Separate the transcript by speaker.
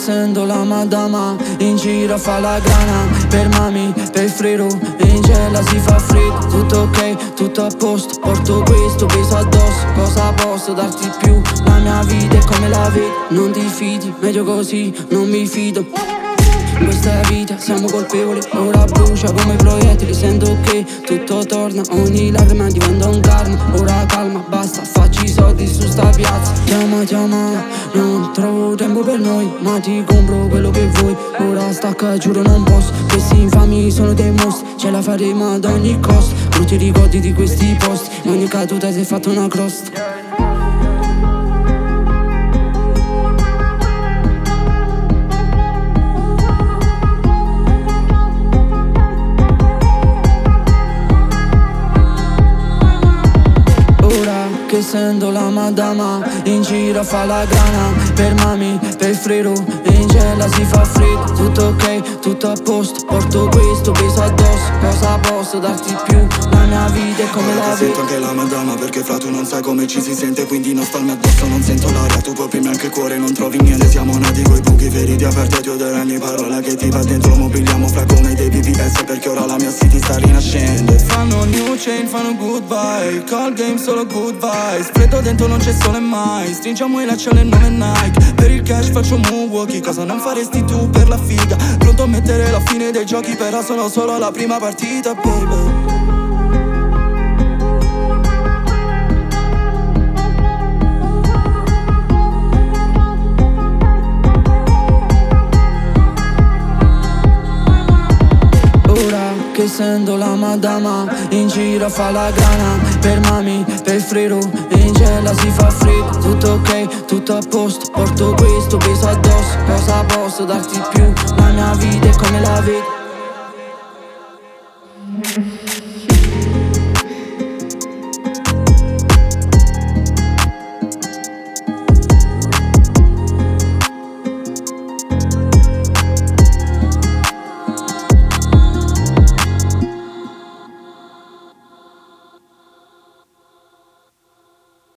Speaker 1: sento la madama in giro fa la grana. Per mami, per friro, in gela si fa freddo. Tutto ok, tutto a posto, porto questo peso addosso. Cosa posso darti più? La mia vita è come la vedi. Non ti fidi, meglio così, non mi fido. Questa è vita, siamo colpevoli, ora brucia come proiettili. Sento che tutto torna, ogni lacrima diventa un karma. Ora calma, basta, facci i soldi su sta piazza. Chiama, chiama, non trovo tempo per noi, ma ti compro quello che vuoi. Ora stacca, giuro non posso, questi infami sono dei mostri. Ce la faremo ad ogni costo, brutti ricordi di questi posti. In ogni caduta si è fatta una crosta. Che sento la madama in giro fa la grana. Per mami, per friro, in gela si fa freddo. Tutto ok, tutto a posto, porto questo peso addosso. Cosa posso darti più? La mia vita è come la vedi.
Speaker 2: Sento anche la madama perché fra tu non sai come ci si sente. Quindi non stalmi addosso, non sento l'aria. Tu coprimi anche il cuore, non trovi niente. Siamo nati coi buchi feriti aperti. Ti odio ogni parola che ti va dentro. Mobiliamo fra come dei BBS perché ora la mia city sta rinascendo. Fanno new chain, fanno goodbye. Call game solo good vibes. Freddo dentro non c'è sole mai. Stringiamo i lacci nel nome Nike. Per il cash faccio moonwalkie. Cosa non faresti tu per la figa? Pronto a mettere la fine dei giochi. Però sono solo la prima partita, baby.
Speaker 1: Che sento la madama in giro fa la grana. Per mami, per friro, in gela si fa freddo. Tutto ok, tutto a posto, porto questo peso addosso. Cosa posso darti più? La mia vita è come la vedi.